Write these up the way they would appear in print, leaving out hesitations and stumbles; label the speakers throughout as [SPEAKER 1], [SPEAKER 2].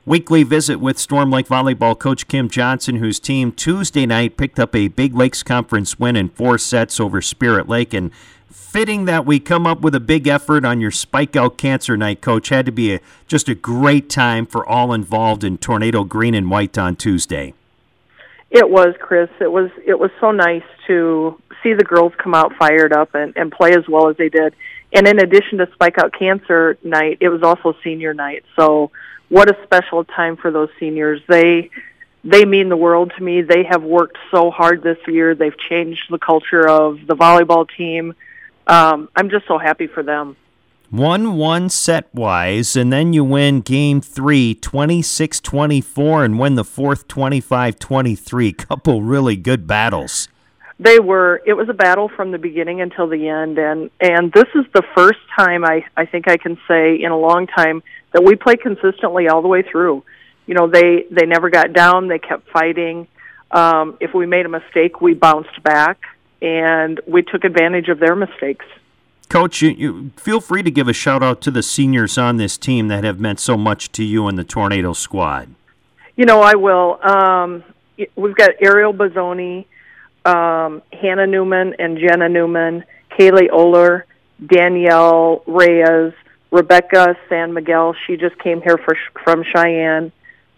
[SPEAKER 1] Weekly visit with Storm Lake Volleyball coach Kim Johnson, whose team Tuesday night picked up a Big Lakes Conference win in 4 sets over Spirit Lake. And fitting that we come up with a big effort on your Spike Out Cancer Night, Coach. Had to be just a great time for all involved in Tornado Green and White on Tuesday.
[SPEAKER 2] It was, Chris. It was so nice to see the girls come out fired up and play as well as they did. And in addition to Spike Out Cancer Night, it was also senior night. So what a special time for those seniors. They mean the world to me. They have worked so hard this year. They've changed the culture of the volleyball team. I'm just so happy for them.
[SPEAKER 1] 1-1 set-wise, and then you win Game 3, 26-24, and win the fourth 25-23. Couple really good battles.
[SPEAKER 2] They were. It was a battle from the beginning until the end, and this is the first time I think I can say in a long time that we played consistently all the way through. You know, they never got down. They kept fighting. If we made a mistake, we bounced back, and we took advantage of their mistakes.
[SPEAKER 1] Coach, you feel free to give a shout-out to the seniors on this team that have meant so much to you and the Tornado squad.
[SPEAKER 2] You know, I will. We've got Ariel Bozzoni, Hannah Newman and Jenna Newman, Kaylee Oler, Danielle Reyes, Rebecca San Miguel. She just came here from Cheyenne,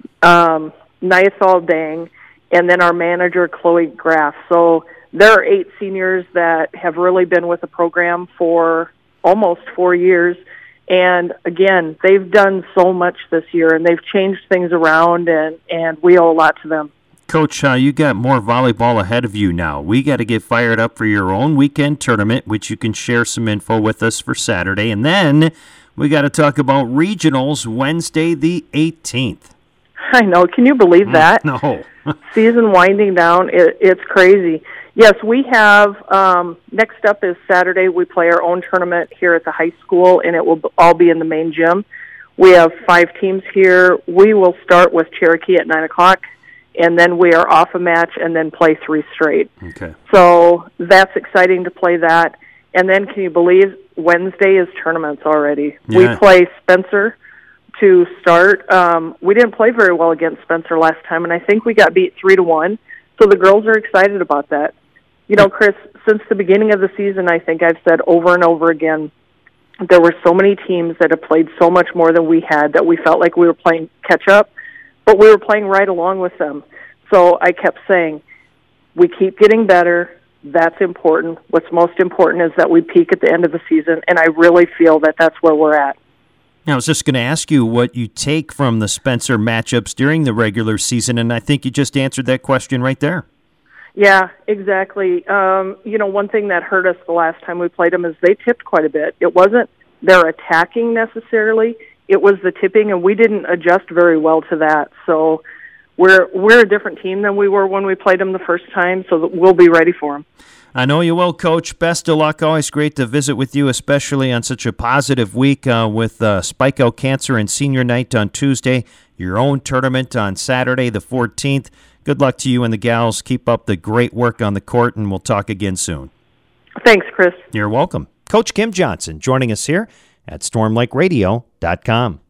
[SPEAKER 2] Nyethal Dang, and then our manager, Chloe Graff. So there are 8 seniors that have really been with the program for almost 4 years. And again, they've done so much this year, and they've changed things around, and we owe a lot to them.
[SPEAKER 1] Coach, you got more volleyball ahead of you now. We got to get fired up for your own weekend tournament, which you can share some info with us for Saturday. And then we got to talk about regionals Wednesday the 18th.
[SPEAKER 2] I know. Can you believe that?
[SPEAKER 1] No.
[SPEAKER 2] Season winding down. It's crazy. Yes, we have, next up is Saturday. We play our own tournament here at the high school, and it will all be in the main gym. We have 5 teams here. We will start with Cherokee at 9 o'clock, and then we are off a match and then play 3 straight.
[SPEAKER 1] Okay.
[SPEAKER 2] So that's exciting to play that. And then can you believe Wednesday is tournaments already?
[SPEAKER 1] Yeah.
[SPEAKER 2] We play Spencer to start. We didn't play very well against Spencer last time, and I think we got beat 3-1. So the girls are excited about that. You know, Chris, since the beginning of the season, I think I've said over and over again, there were so many teams that have played so much more than we had that we felt like we were playing catch-up, but we were playing right along with them. So I kept saying, we keep getting better. That's important. What's most important is that we peak at the end of the season, and I really feel that that's where we're at.
[SPEAKER 1] Now, I was just going to ask you what you take from the Spencer matchups during the regular season, and I think you just answered that question right there.
[SPEAKER 2] Yeah, exactly. You know, one thing that hurt us the last time we played them is they tipped quite a bit. It wasn't their attacking necessarily. It was the tipping, and we didn't adjust very well to that. So we're a different team than we were when we played them the first time, so that we'll be ready for them.
[SPEAKER 1] I know you will, Coach. Best of luck. Always great to visit with you, especially on such a positive week with Spike Out Cancer and Senior Night on Tuesday, your own tournament on Saturday the 14th. Good luck to you and the gals. Keep up the great work on the court, and we'll talk again soon.
[SPEAKER 2] Thanks, Chris.
[SPEAKER 1] You're welcome. Coach Kim Johnson joining us here at StormLakeRadio.com.